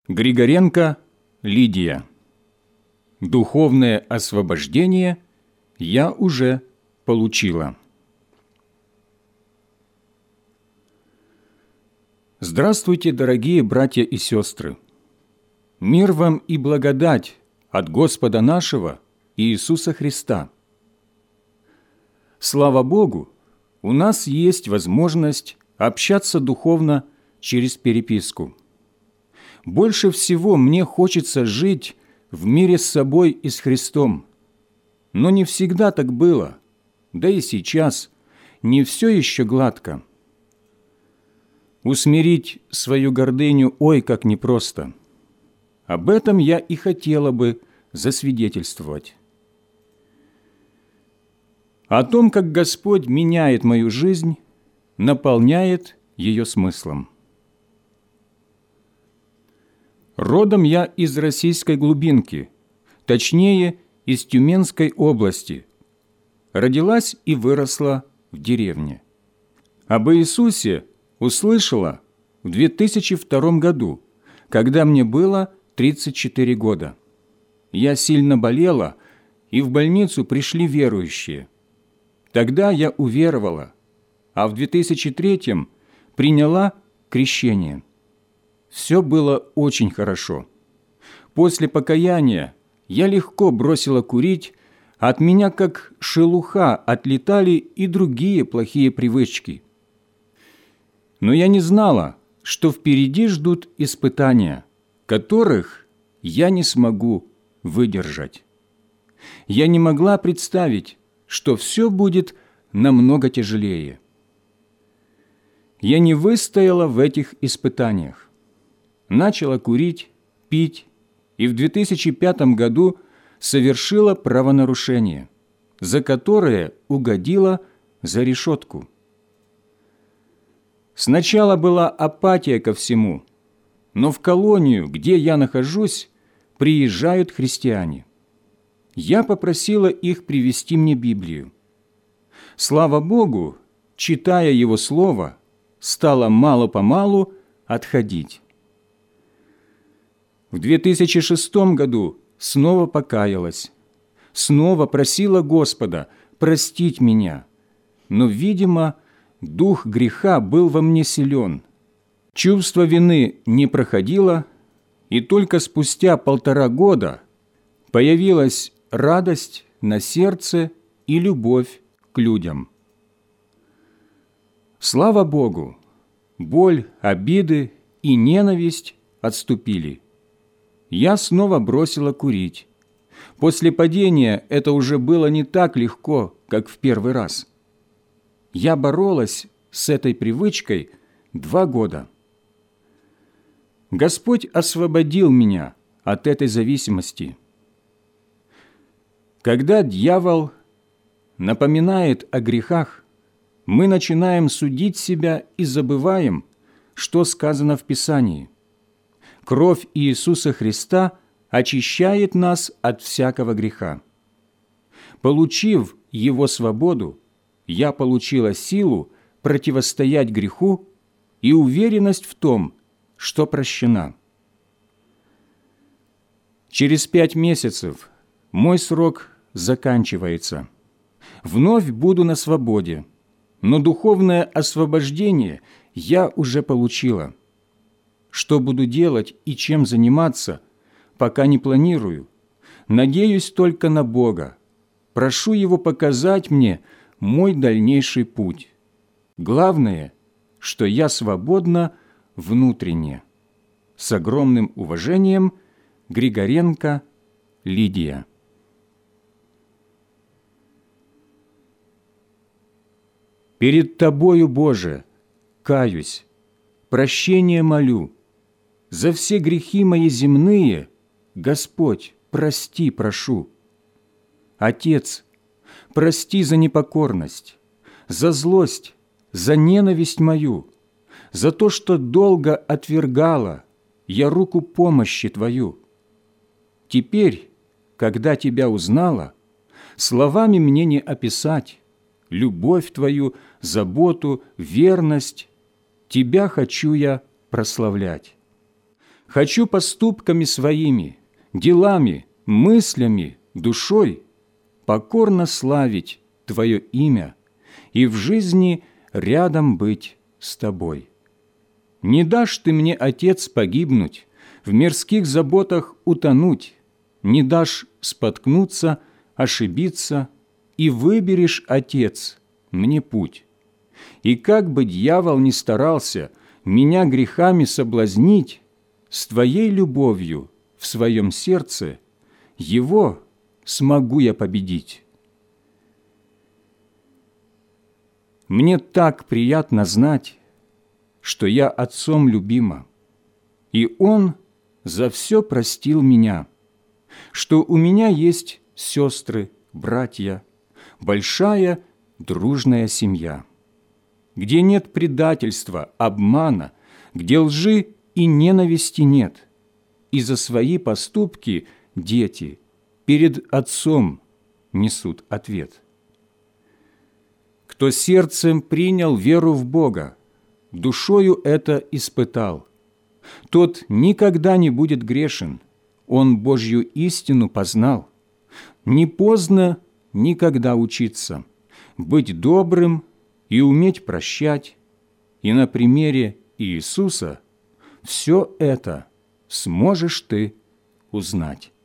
Григоренко Лидия. Духовное освобождение я уже получила. Здравствуйте, дорогие братья и сестры! Мир вам и благодать от Господа нашего Иисуса Христа. Слава Богу, у нас есть возможность общаться духовно через переписку. Больше всего мне хочется жить в мире с собой и с Христом. Но не всегда так было, да и сейчас не все еще гладко. Усмирить свою гордыню ой как непросто. Об этом я и хотела бы засвидетельствовать. О том, как Господь меняет мою жизнь, наполняет ее смыслом. Родом я из российской глубинки, точнее, из Тюменской области. Родилась и выросла в деревне. Об Иисусе услышала в 2002 году, когда мне было 34 года. Я сильно болела, и в больницу пришли верующие. Тогда я уверовала, а в 2003 приняла крещение. Все было очень хорошо. После покаяния я легко бросила курить, от меня как шелуха отлетали и другие плохие привычки. Но я не знала, что впереди ждут испытания, которых я не смогу выдержать. Я не могла представить, что все будет намного тяжелее. Я не выстояла в этих испытаниях. Начала курить, пить и в 2005 году совершила правонарушение, за которое угодила за решетку. Сначала была апатия ко всему, но в колонию, где я нахожусь, приезжают христиане. Я попросила их привезти мне Библию. Слава Богу, читая Его Слово, стала мало-помалу отходить. В 2006 году снова покаялась, снова просила Господа простить меня, но, видимо, дух греха был во мне силен. Чувство вины не проходило, и только спустя 1,5 года появилась радость на сердце и любовь к людям. Слава Богу, боль, обиды и ненависть отступили. Я снова бросила курить. После падения это уже было не так легко, как в первый раз. Я боролась с этой привычкой 2 года. Господь освободил меня от этой зависимости. Когда дьявол напоминает о грехах, мы начинаем судить себя и забываем, что сказано в Писании. Кровь Иисуса Христа очищает нас от всякого греха. Получив Его свободу, я получила силу противостоять греху и уверенность в том, что прощена. Через 5 месяцев мой срок заканчивается. Вновь буду на свободе, но духовное освобождение я уже получила. Что буду делать и чем заниматься, пока не планирую. Надеюсь только на Бога. Прошу Его показать мне мой дальнейший путь. Главное, что я свободна внутренне. С огромным уважением, Григоренко Лидия. Перед Тобою, Боже, каюсь, прощения молю. За все грехи мои земные, Господь, прости, прошу. Отец, прости за непокорность, за злость, за ненависть мою, за то, что долго отвергала я руку помощи Твою. Теперь, когда Тебя узнала, словами мне не описать любовь Твою, заботу, верность. Тебя хочу я прославлять. Хочу поступками своими, делами, мыслями, душой покорно славить Твое имя и в жизни рядом быть с Тобой. Не дашь Ты мне, Отец, погибнуть, в мирских заботах утонуть, не дашь споткнуться, ошибиться, и выберешь, Отец, мне путь. И как бы дьявол ни старался меня грехами соблазнить, с Твоей любовью в своем сердце его смогу я победить. Мне так приятно знать, что я Отцом любима, и Он за все простил меня, что у меня есть сестры, братья, большая дружная семья, где нет предательства, обмана, где лжи и ненависти нет, и за свои поступки дети перед Отцом несут ответ. Кто сердцем принял веру в Бога, душою это испытал, тот никогда не будет грешен, он Божью истину познал. Не поздно никогда учиться, быть добрым и уметь прощать, и на примере Иисуса все это сможешь ты узнать.